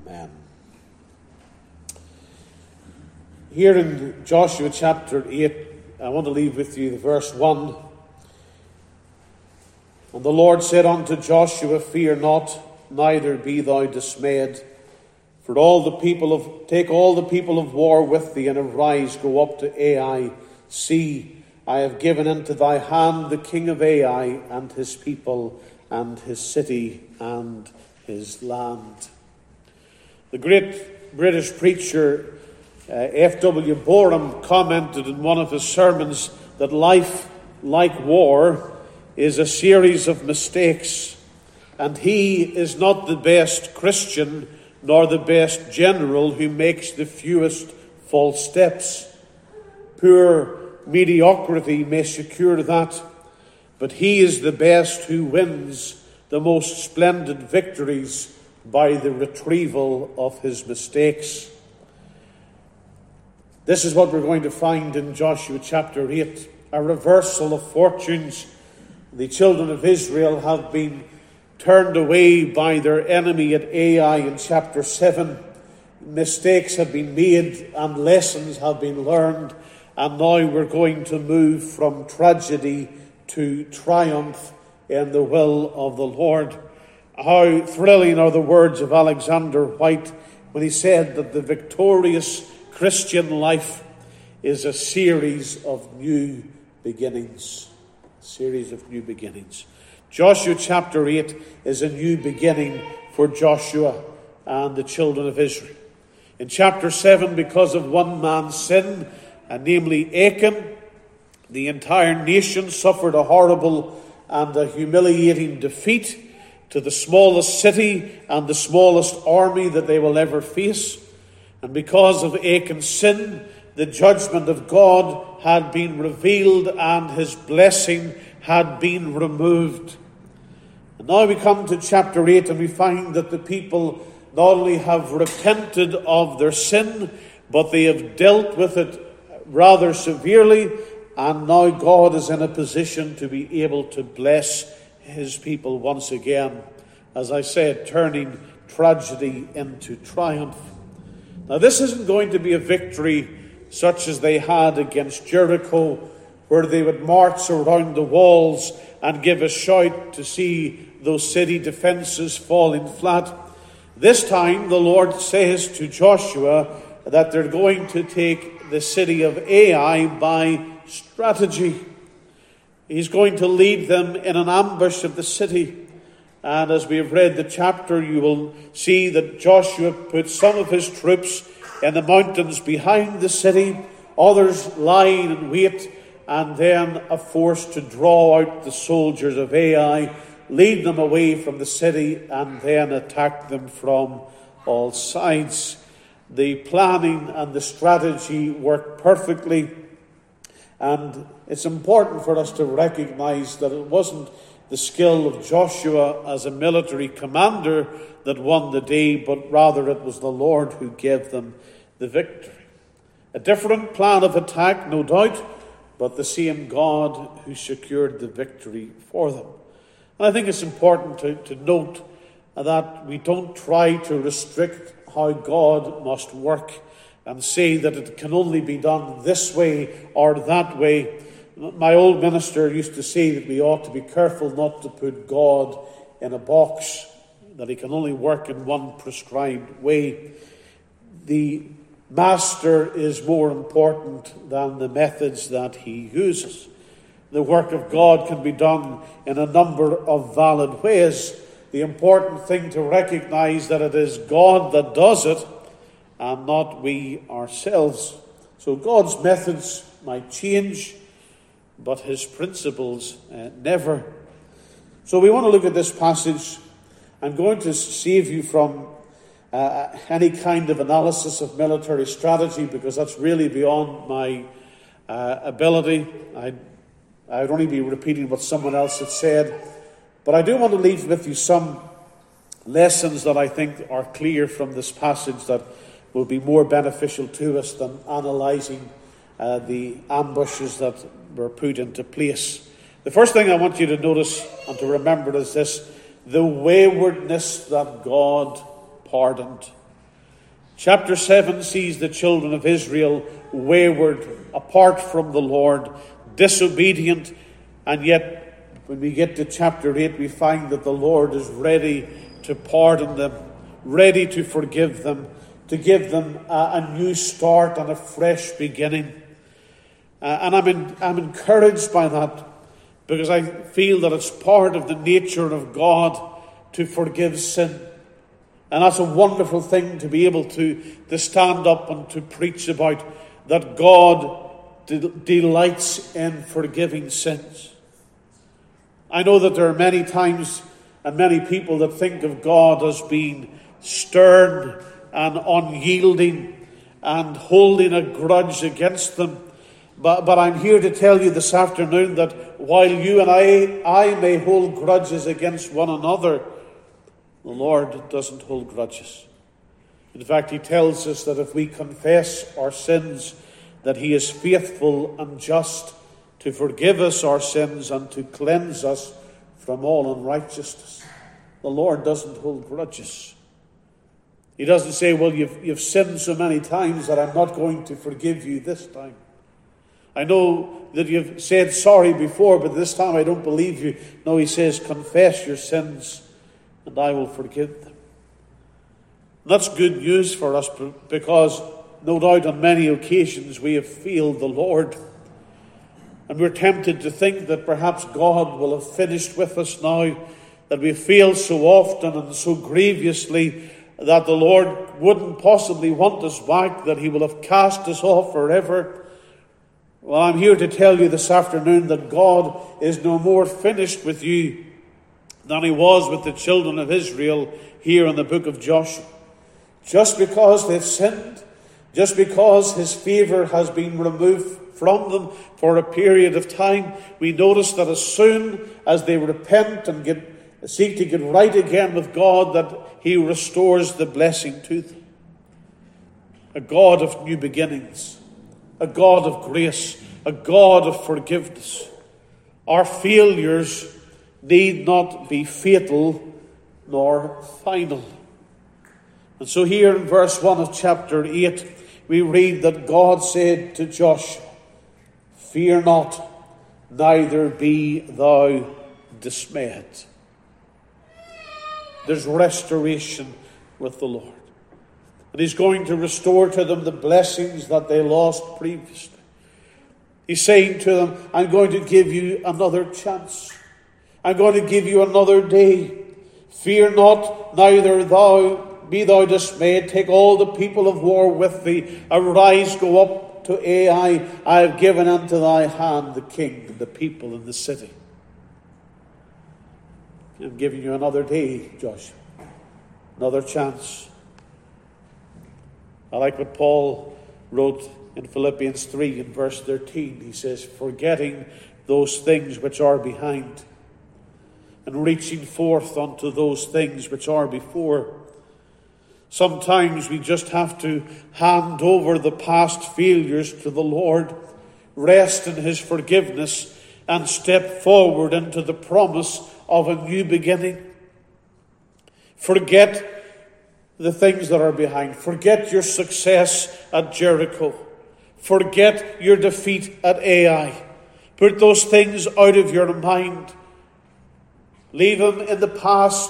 Amen. Here in Joshua chapter 8, I want to leave with you the verse 1. And the Lord said unto Joshua, Fear not, neither be thou dismayed. For take all the people of war with thee, and arise, go up to Ai. See, I have given into thy hand the king of Ai, and his people, and his city, and his land. The great British preacher F.W. Boreham commented in one of his sermons that life, like war, is a series of mistakes, and he is not the best Christian nor the best general who makes the fewest false steps. Poor mediocrity may secure that, but he is the best who wins the most splendid victories by the retrieval of his mistakes. This is what we're going to find in Joshua chapter 8, a reversal of fortunes. The children of Israel have been turned away by their enemy at Ai in chapter 7. Mistakes have been made and lessons have been learned, and now we're going to move from tragedy to triumph in the will of the Lord. How thrilling are the words of Alexander White when he said that the victorious Christian life is a series of new beginnings. Series of new beginnings. Joshua chapter 8 is a new beginning for Joshua and the children of Israel. In chapter 7, because of one man's sin, and namely Achan, the entire nation suffered a horrible and a humiliating defeat to the smallest city and the smallest army that they will ever face. And because of Achan's sin, the judgment of God had been revealed and his blessing had been removed. And now we come to chapter 8 and we find that the people not only have repented of their sin, but they have dealt with it rather severely, and now God is in a position to be able to bless his people once again. As I said, turning tragedy into triumph. Now this isn't going to be a victory such as they had against Jericho, where they would march around the walls and give a shout to see those city defenses falling flat. This time the Lord says to Joshua that they're going to take the city of Ai by strategy. He's going to lead them in an ambush of the city. And as we have read the chapter, you will see that Joshua put some of his troops in the mountains behind the city, others lying in wait, and then a force to draw out the soldiers of Ai, lead them away from the city, and then attack them from all sides. The planning and the strategy worked perfectly, and it's important for us to recognize that it wasn't the skill of Joshua as a military commander that won the day, but rather it was the Lord who gave them the victory. A different plan of attack, no doubt, but the same God who secured the victory for them. And I think it's important to note that we don't try to restrict how God must work and say that it can only be done this way or that way. My old minister used to say that we ought to be careful not to put God in a box, that he can only work in one prescribed way. The master is more important than the methods that he uses. The work of God can be done in a number of valid ways. The important thing to recognize that it is God that does it and not we ourselves. So God's methods might change, but his principles never. So we want to look at this passage. I'm going to save you from any kind of analysis of military strategy, because that's really beyond my ability. I'd only be repeating what someone else had said. But I do want to leave with you some lessons that I think are clear from this passage that will be more beneficial to us than analysing the ambushes that were put into place. The first thing I want you to notice and to remember is this: the waywardness that God pardoned. Chapter 7 sees the children of Israel wayward, apart from the Lord, disobedient, and yet when we get to chapter 8, we find that the Lord is ready to pardon them, ready to forgive them, to give them a new start and a fresh beginning. And I'm encouraged by that, because I feel that it's part of the nature of God to forgive sin. And that's a wonderful thing to be able to stand up and to preach about, that God delights in forgiving sins. I know that there are many times and many people that think of God as being stern and unyielding and holding a grudge against them. But I'm here to tell you this afternoon that while you and I may hold grudges against one another, the Lord doesn't hold grudges. In fact, he tells us that if we confess our sins, that he is faithful and just to forgive us our sins and to cleanse us from all unrighteousness. The Lord doesn't hold grudges. He doesn't say, well, you've sinned so many times that I'm not going to forgive you this time. I know that you've said sorry before, but this time I don't believe you. No, he says, confess your sins and I will forgive them. And that's good news for us, because no doubt on many occasions we have failed the Lord. And we're tempted to think that perhaps God will have finished with us now, that we fail so often and so grievously that the Lord wouldn't possibly want us back, that he will have cast us off forever. Well, I'm here to tell you this afternoon that God is no more finished with you than he was with the children of Israel here in the book of Joshua. Just because they've sinned, just because his favour has been removed from them for a period of time, we notice that as soon as they repent and seek to get right again with God, that he restores the blessing to them. A God of new beginnings, a God of grace, a God of forgiveness. Our failures need not be fatal nor final. And so here in verse 1 of chapter 8, we read that God said to Joshua, "Fear not, neither be thou dismayed." There's restoration with the Lord. And he's going to restore to them the blessings that they lost previously. He's saying to them, I'm going to give you another chance. I'm going to give you another day. Fear not, neither be thou dismayed. Take all the people of war with thee. Arise, go up to Ai. I have given unto thy hand the king, and the people, and the city. I'm giving you another day, Joshua. Another chance. I like what Paul wrote in Philippians 3 in verse 13. He says, forgetting those things which are behind, and reaching forth unto those things which are before. Sometimes we just have to hand over the past failures to the Lord, rest in his forgiveness, and step forward into the promise of a new beginning. Forget the things that are behind. Forget your success at Jericho. Forget your defeat at Ai. Put those things out of your mind. Leave them in the past.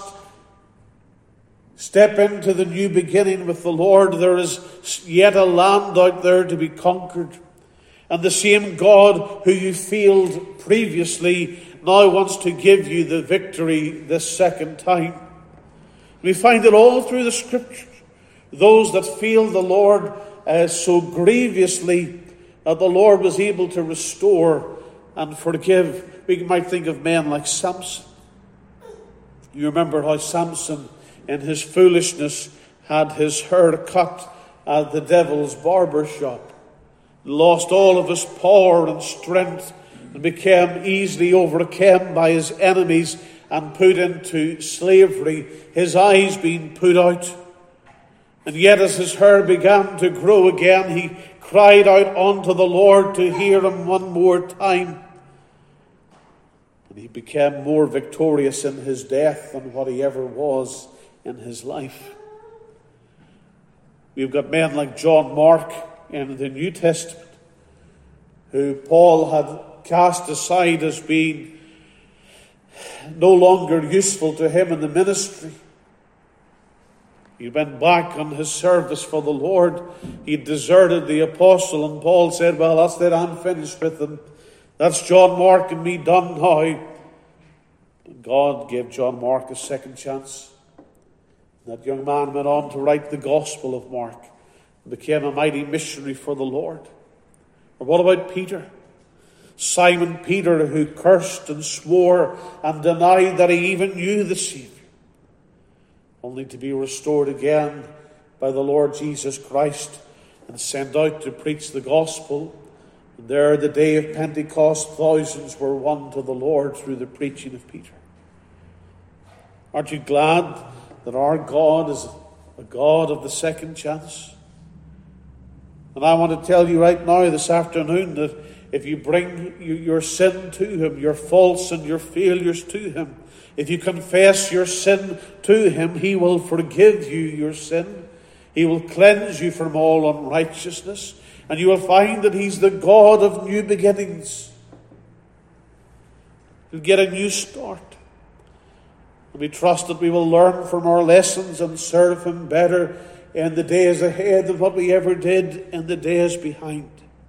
Step into the new beginning with the Lord. There is yet a land out there to be conquered. And the same God who you failed previously now wants to give you the victory this second time. We find it all through the Scriptures. Those that failed the Lord so grievously that the Lord was able to restore and forgive. We might think of men like Samson. You remember how Samson, in his foolishness, had his hair cut at the devil's barber shop. Lost all of his power and strength and became easily overcome by his enemies and put into slavery, his eyes being put out. And yet as his hair began to grow again, he cried out unto the Lord to hear him one more time. And he became more victorious in his death than what he ever was in his life. We've got men like John Mark in the New Testament, who Paul had cast aside as being no longer useful to him in the ministry. He went back on his service for the Lord. He deserted the apostle, and Paul said, well, that's it, I'm finished with them. That's John Mark and me done now. And God gave John Mark a second chance. That young man went on to write the Gospel of Mark and became a mighty missionary for the Lord. Or what about Peter? Simon Peter, who cursed and swore and denied that he even knew the Savior, only to be restored again by the Lord Jesus Christ and sent out to preach the gospel. And there, the day of Pentecost, thousands were won to the Lord through the preaching of Peter. Aren't you glad that our God is a God of the second chance? And I want to tell you right now, this afternoon, that if you bring your sin to him, your faults and your failures to him, if you confess your sin to him, he will forgive you your sin. He will cleanse you from all unrighteousness. And you will find that he's the God of new beginnings. You'll get a new start. And we trust that we will learn from our lessons and serve him better in the days ahead than what we ever did in the days behind.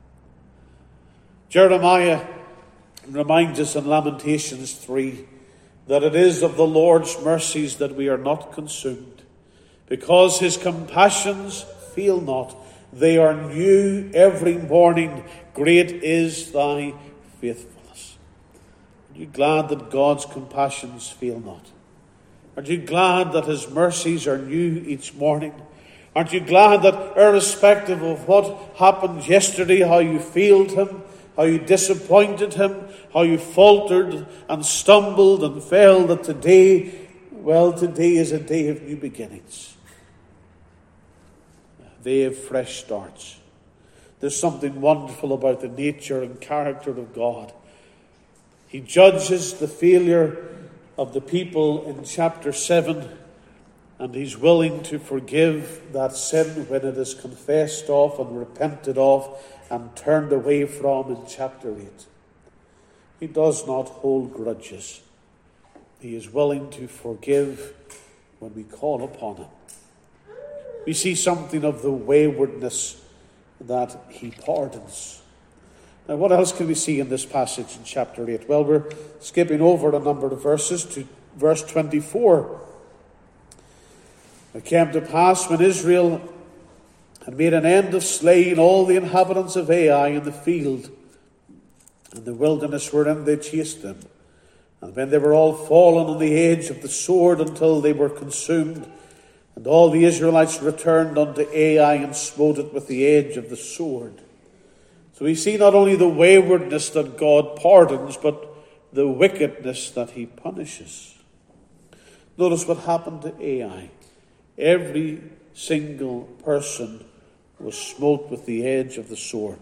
Jeremiah reminds us in Lamentations 3 that it is of the Lord's mercies that we are not consumed, because his compassions fail not. They are new every morning. Great is thy faithfulness. Are you glad that God's compassions fail not? Aren't you glad that his mercies are new each morning? Aren't you glad that irrespective of what happened yesterday, how you failed him, how you disappointed him, how you faltered and stumbled and fell, that today is a day of new beginnings. A day of fresh starts. There's something wonderful about the nature and character of God. He judges the failure of the people in chapter 7, and he's willing to forgive that sin when it is confessed of and repented of and turned away from in chapter 8. He does not hold grudges. He is willing to forgive when we call upon him. We see something of the waywardness that he pardons. Now, what else can we see in this passage in chapter 8? Well, we're skipping over a number of verses to verse 24. It came to pass when Israel had made an end of slaying all the inhabitants of Ai in the field, and the wilderness wherein they chased them, and when they were all fallen on the edge of the sword until they were consumed, and all the Israelites returned unto Ai and smote it with the edge of the sword. So we see not only the waywardness that God pardons, but the wickedness that he punishes. Notice what happened to Ai. Every single person was smote with the edge of the sword.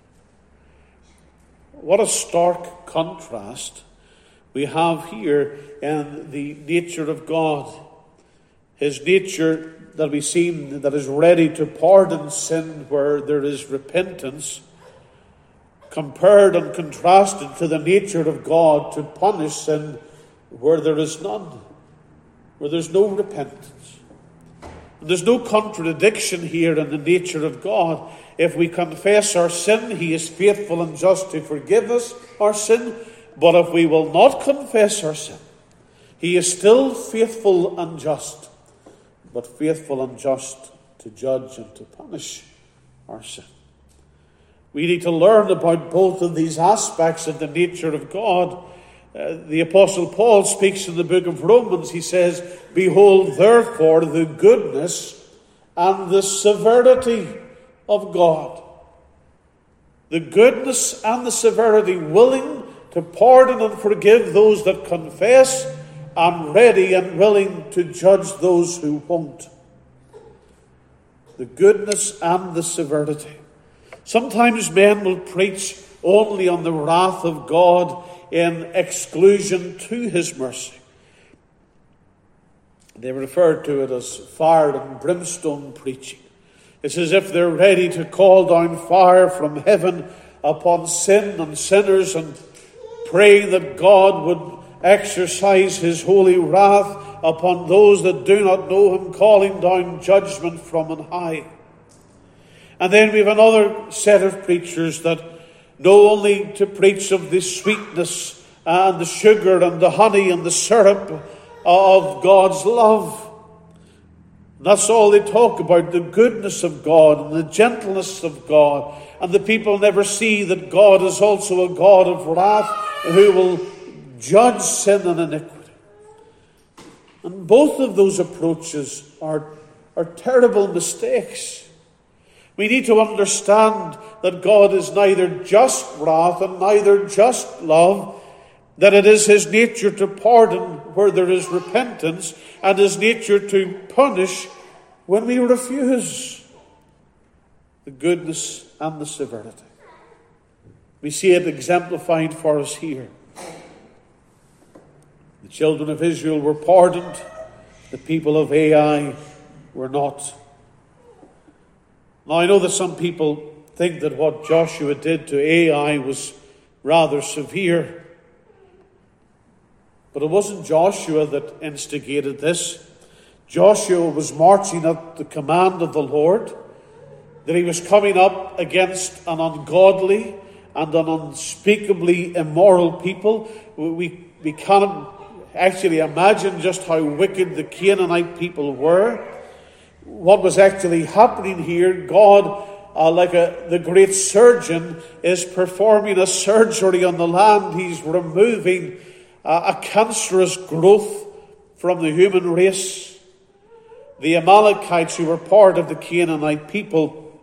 What a stark contrast we have here in the nature of God. His nature that we see that is ready to pardon sin where there is repentance, compared and contrasted to the nature of God to punish sin where there is none, where there's no repentance. There's no contradiction here in the nature of God. If we confess our sin, he is faithful and just to forgive us our sin. But if we will not confess our sin, he is still faithful and just, but faithful and just to judge and to punish our sin. We need to learn about both of these aspects of the nature of God. The Apostle Paul speaks in the book of Romans. He says, behold, therefore, the goodness and the severity of God. The goodness and the severity, willing to pardon and forgive those that confess, and ready and willing to judge those who won't. The goodness and the severity. Sometimes men will preach only on the wrath of God in exclusion to his mercy. They refer to it as fire and brimstone preaching. It's as if they're ready to call down fire from heaven upon sin and sinners, and praying that God would exercise his holy wrath upon those that do not know him, calling down judgment from on high. And then we have another set of preachers that know only to preach of the sweetness and the sugar and the honey and the syrup of God's love. That's all they talk about, the goodness of God and the gentleness of God. And the people never see that God is also a God of wrath who will judge sin and iniquity. And both of those approaches are terrible mistakes. We need to understand that God is neither just wrath and neither just love, that it is his nature to pardon where there is repentance, and his nature to punish when we refuse the goodness and the severity. We see it exemplified for us here. The children of Israel were pardoned, the people of Ai were not. Now, I know that some people think that what Joshua did to Ai was rather severe. But it wasn't Joshua that instigated this. Joshua was marching at the command of the Lord, that he was coming up against an ungodly and an unspeakably immoral people. We cannot actually imagine just how wicked the Canaanite people were. What was actually happening here, God, like the great surgeon, is performing a surgery on the land. He's removing a cancerous growth from the human race. The Amalekites, who were part of the Canaanite people,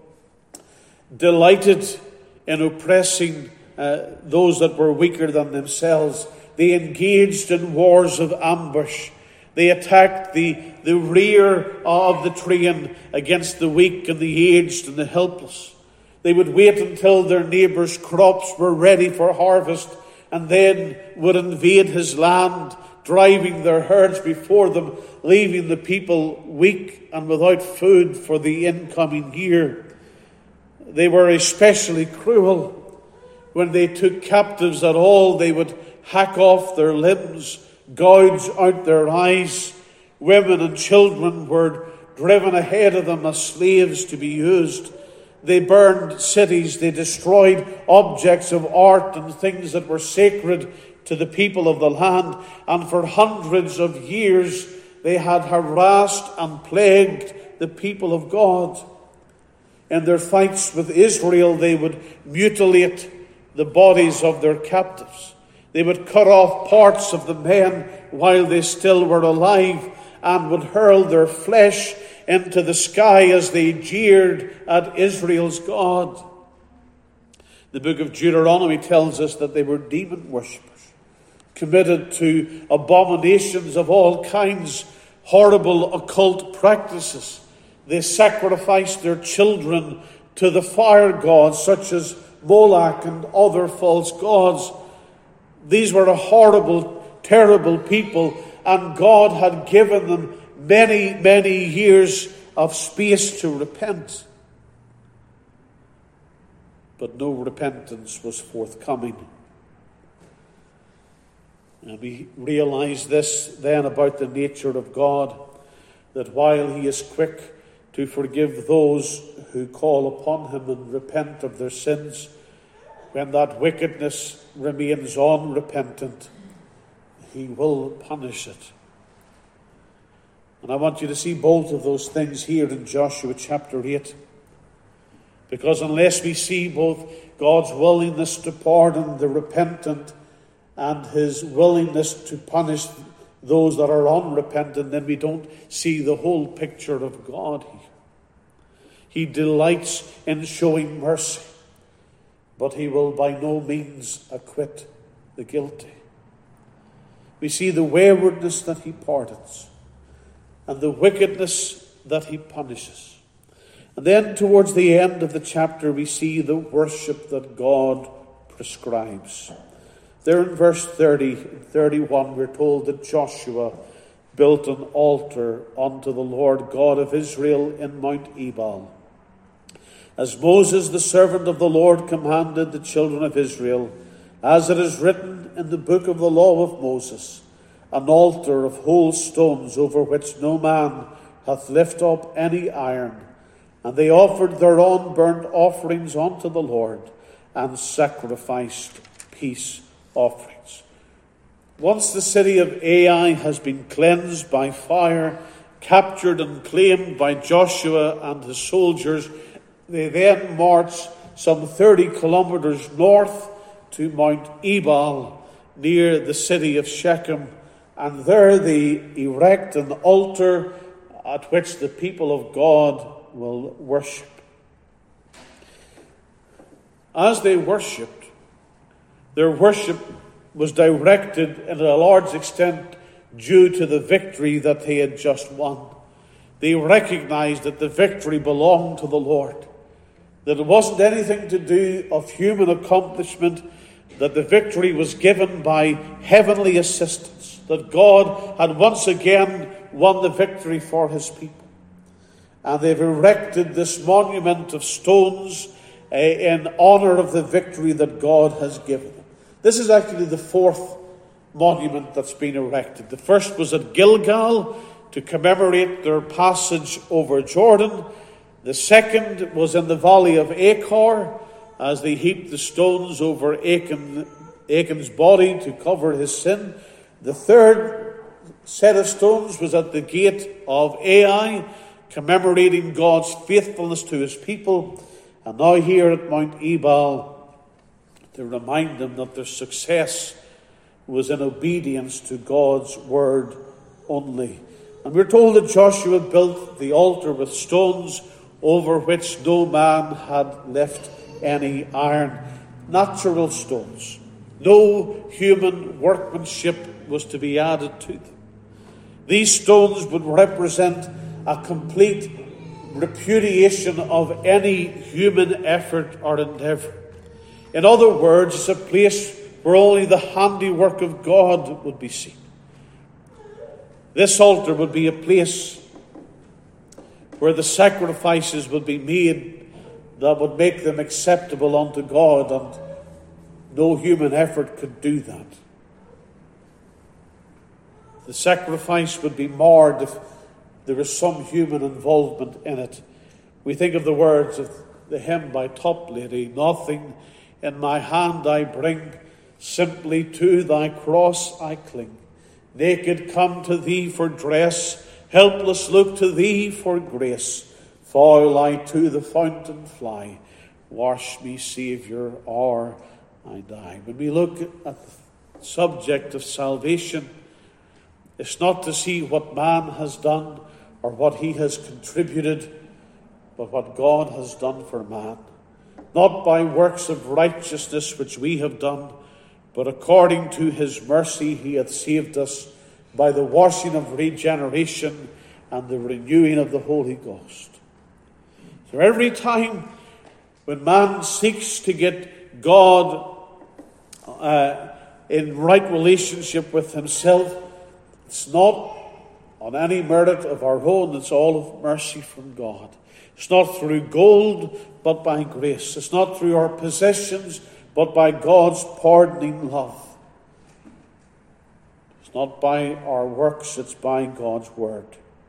delighted in oppressing those that were weaker than themselves. They engaged in wars of ambush. They attacked the rear of the train against the weak and the aged and the helpless. They would wait until their neighbours' crops were ready for harvest and then would invade his land, driving their herds before them, leaving the people weak and without food for the incoming year. They were especially cruel. When they took captives at all, they would hack off their limbs, gouge out their eyes. Women and children were driven ahead of them as slaves to be used. They burned cities. They destroyed objects of art and things that were sacred to the people of the land. And for hundreds of years, they had harassed and plagued the people of God. In their fights with Israel, they would mutilate the bodies of their captives. They would cut off parts of the men while they still were alive, and would hurl their flesh into the sky as they jeered at Israel's God. The book of Deuteronomy tells us that they were demon worshippers, committed to abominations of all kinds, horrible occult practices. They sacrificed their children to the fire gods, such as Moloch and other false gods. These were a horrible, terrible people, and God had given them many, many years of space to repent. But no repentance was forthcoming. And we realize this then about the nature of God, that while he is quick to forgive those who call upon him and repent of their sins, when that wickedness remains unrepentant, he will punish it. And I want you to see both of those things here in Joshua chapter 8. Because unless we see both God's willingness to pardon the repentant and his willingness to punish those that are unrepentant, then we don't see the whole picture of God here. He delights in showing mercy, but he will by no means acquit the guilty. We see the waywardness that he pardons and the wickedness that he punishes. And then towards the end of the chapter, we see the worship that God prescribes. There in verse 30, 31, we're told that Joshua built an altar unto the Lord God of Israel in Mount Ebal. as Moses, the servant of the Lord, commanded the children of Israel, as it is written in the book of the law of Moses, an altar of whole stones over which no man hath lifted up any iron. And they offered their own burnt offerings unto the Lord, and sacrificed peace offerings. Once the city of Ai has been cleansed by fire, captured and claimed by Joshua and his soldiers, they then march some 30 kilometers north to Mount Ebal, near the city of Shechem, and there they erect an altar at which the people of God will worship. As they worshipped, their worship was directed in a large extent due to the victory that they had just won. They recognized that the victory belonged to the Lord, that it wasn't anything to do of human accomplishment, that the victory was given by heavenly assistance, that God had once again won the victory for his people. And they've erected this monument of stones in honor of the victory that God has given them. This is actually the fourth monument that's been erected. The first was at Gilgal to commemorate their passage over Jordan. The second was in the valley of Achor, as they heaped the stones over Achan's body to cover his sin. The third set of stones was at the gate of Ai, commemorating God's faithfulness to his people. And now here at Mount Ebal, to remind them that their success was in obedience to God's word only. And we're told that Joshua built the altar with stones over which no man had left any iron. Natural stones. No human workmanship was to be added to them. These stones would represent a complete repudiation of any human effort or endeavor. In other words, it's a place where only the handiwork of God would be seen. This altar would be a place where the sacrifices would be made that would make them acceptable unto God, and no human effort could do that. The sacrifice would be marred if there was some human involvement in it. We think of the words of the hymn by Toplady, "Nothing in my hand I bring, simply to thy cross I cling. Naked come to thee for dress, helpless look to thee for grace. Foul I to the fountain fly, wash me, Saviour, or I die." When we look at the subject of salvation, it's not to see what man has done or what he has contributed, but what God has done for man. Not by works of righteousness which we have done, but according to his mercy he hath saved us by the washing of regeneration and the renewing of the Holy Ghost. So every time when man seeks to get God in right relationship with himself, it's not on any merit of our own, it's all of mercy from God. It's not through gold, but by grace. It's not through our possessions, but by God's pardoning love. It's not by our works, it's by God's word.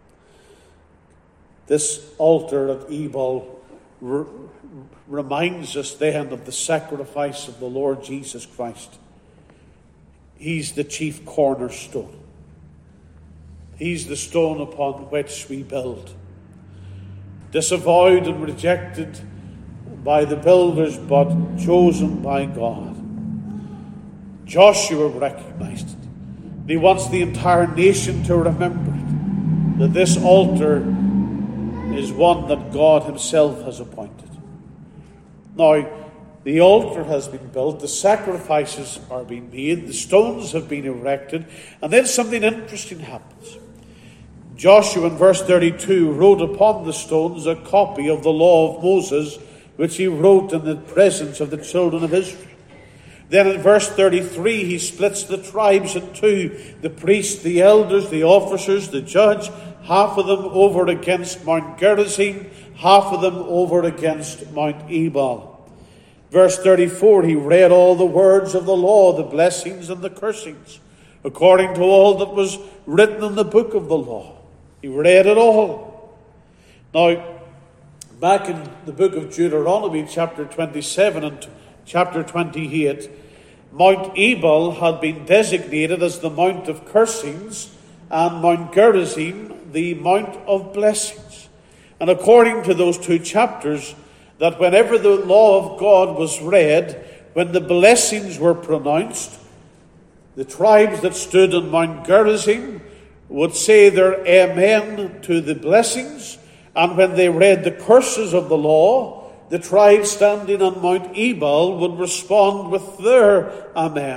This altar at Ebal reminds us then of the sacrifice of the Lord Jesus Christ. He's the chief cornerstone. He's the stone upon which we build. Disavowed and rejected by the builders, but chosen by God. Joshua recognized it. He wants the entire nation to remember it, that this altar is one that God himself has appointed. Now, the altar has been built, the sacrifices are being made, the stones have been erected, and then something interesting happens. Joshua in verse 32 wrote upon the stones a copy of the law of Moses, which he wrote in the presence of the children of Israel. Then in verse 33 he splits the tribes in two, the priests, the elders, the officers, the judge, half of them over against Mount Gerizim, half of them over against Mount Ebal. Verse 34, he read all the words of the law, the blessings and the cursings, according to all that was written in the book of the law. He read it all. Now, back in the book of Deuteronomy, chapter 27 and chapter 28, Mount Ebal had been designated as the Mount of Cursings, and Mount Gerizim, the Mount of Blessings. And according to those two chapters, that whenever the law of God was read, when the blessings were pronounced, the tribes that stood on Mount Gerizim would say their amen to the blessings, and when they read the curses of the law, the tribes standing on Mount Ebal would respond with their amen.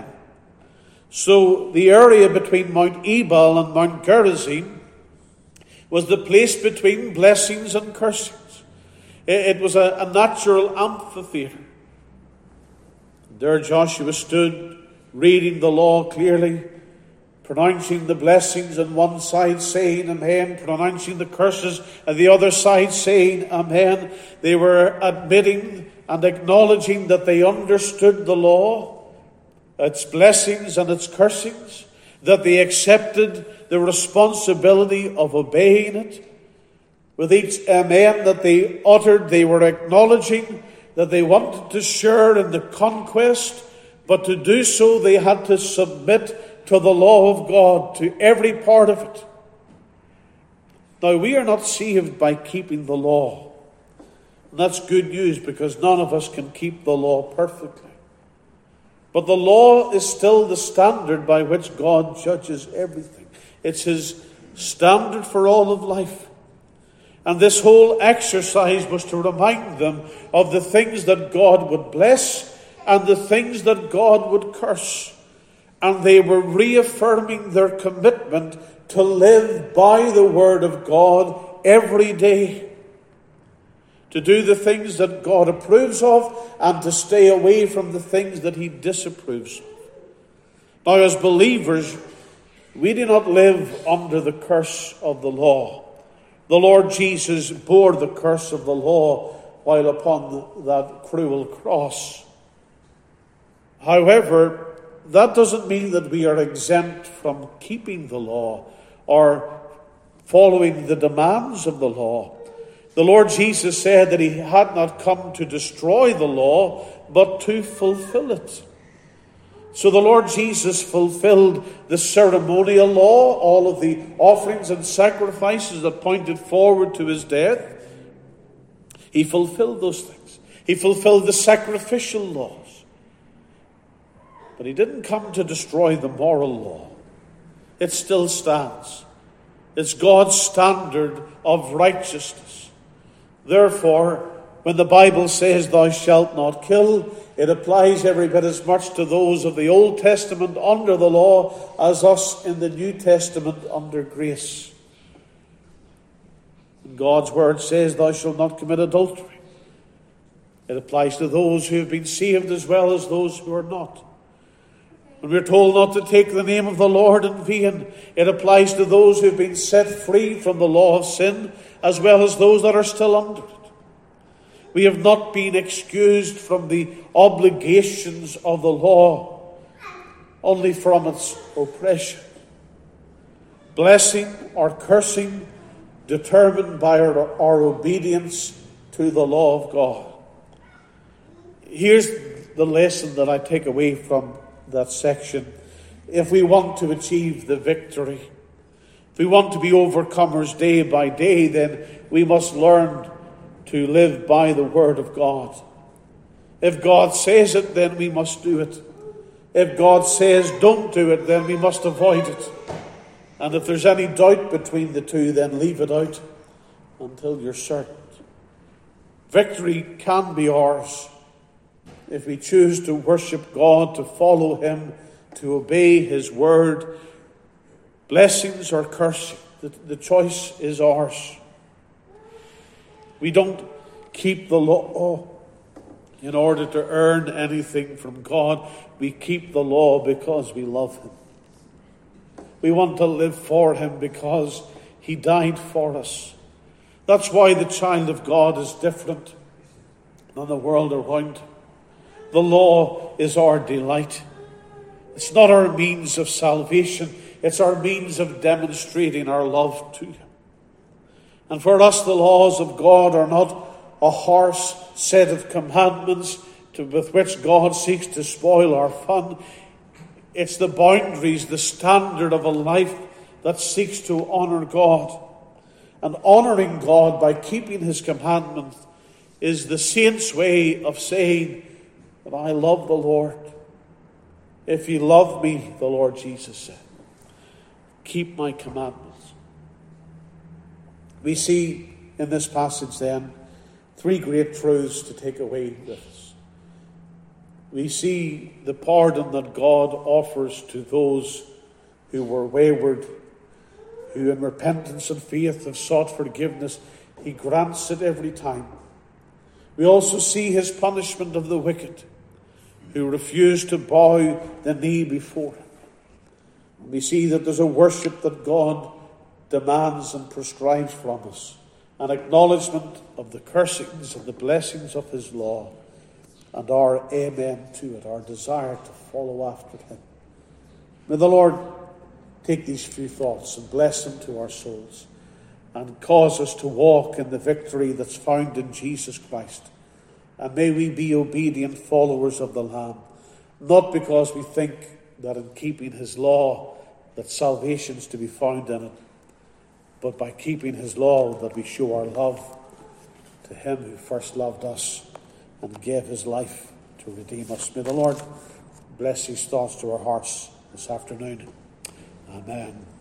So the area between Mount Ebal and Mount Gerizim was the place between blessings and cursings. It was a natural amphitheater. There Joshua stood, reading the law clearly, pronouncing the blessings on one side, saying amen, pronouncing the curses on the other side, saying amen. They were admitting and acknowledging that they understood the law, its blessings and its cursings, that they accepted the responsibility of obeying it. With each amen that they uttered, they were acknowledging that they wanted to share in the conquest, but to do so they had to submit to the law of God, to every part of it. Now, we are not saved by keeping the law. And that's good news, because none of us can keep the law perfectly. But the law is still the standard by which God judges everything. It's his standard for all of life. And this whole exercise was to remind them of the things that God would bless and the things that God would curse. And they were reaffirming their commitment to live by the word of God every day. To do the things that God approves of and to stay away from the things that he disapproves of. Now, as believers, we do not live under the curse of the law. The Lord Jesus bore the curse of the law while upon that cruel cross. However, that doesn't mean that we are exempt from keeping the law or following the demands of the law. The Lord Jesus said that he had not come to destroy the law, but to fulfill it. So the Lord Jesus fulfilled the ceremonial law, all of the offerings and sacrifices that pointed forward to his death. He fulfilled those things. He fulfilled the sacrificial laws. But he didn't come to destroy the moral law. It still stands. It's God's standard of righteousness. Therefore, when the Bible says, "Thou shalt not kill," it applies every bit as much to those of the Old Testament under the law as us in the New Testament under grace. And God's word says, "Thou shalt not commit adultery." It applies to those who have been saved as well as those who are not. When we're told not to take the name of the Lord in vain, it applies to those who have been set free from the law of sin as well as those that are still under it. We have not been excused from the obligations of the law, only from its oppression. Blessing or cursing determined by our obedience to the law of God. Here's the lesson that I take away from that section. If we want to achieve the victory, if we want to be overcomers day by day, then we must learn to live by the word of God. If God says it, then we must do it. If God says don't do it, then we must avoid it. And if there's any doubt between the two, then leave it out until you're certain. Victory can be ours if we choose to worship God, to follow him, to obey his word. Blessings or cursing, the choice is ours. We don't keep the law in order to earn anything from God. We keep the law because we love him. We want to live for him because he died for us. That's why the child of God is different than the world around. The law is our delight. It's not our means of salvation. It's our means of demonstrating our love to Him. And for us, the laws of God are not a harsh set of commandments with which God seeks to spoil our fun. It's the boundaries, the standard of a life that seeks to honour God. And honouring God by keeping His commandments is the saint's way of saying that I love the Lord. If you love me, the Lord Jesus said, keep my commandments. We see in this passage then 3 great truths to take away with us. We see the pardon that God offers to those who were wayward, who in repentance and faith have sought forgiveness. He grants it every time. We also see His punishment of the wicked, who refuse to bow the knee before Him. And we see that there's a worship that God demands and prescribes from us, an acknowledgement of the cursings and the blessings of His law, and our amen to it, our desire to follow after Him. May the Lord take these few thoughts and bless them to our souls, and cause us to walk in the victory that's found in Jesus Christ. And may we be obedient followers of the Lamb, not because we think that in keeping His law that salvation is to be found in it, but by keeping His law that we show our love to Him who first loved us and gave His life to redeem us. May the Lord bless His thoughts to our hearts this afternoon. Amen.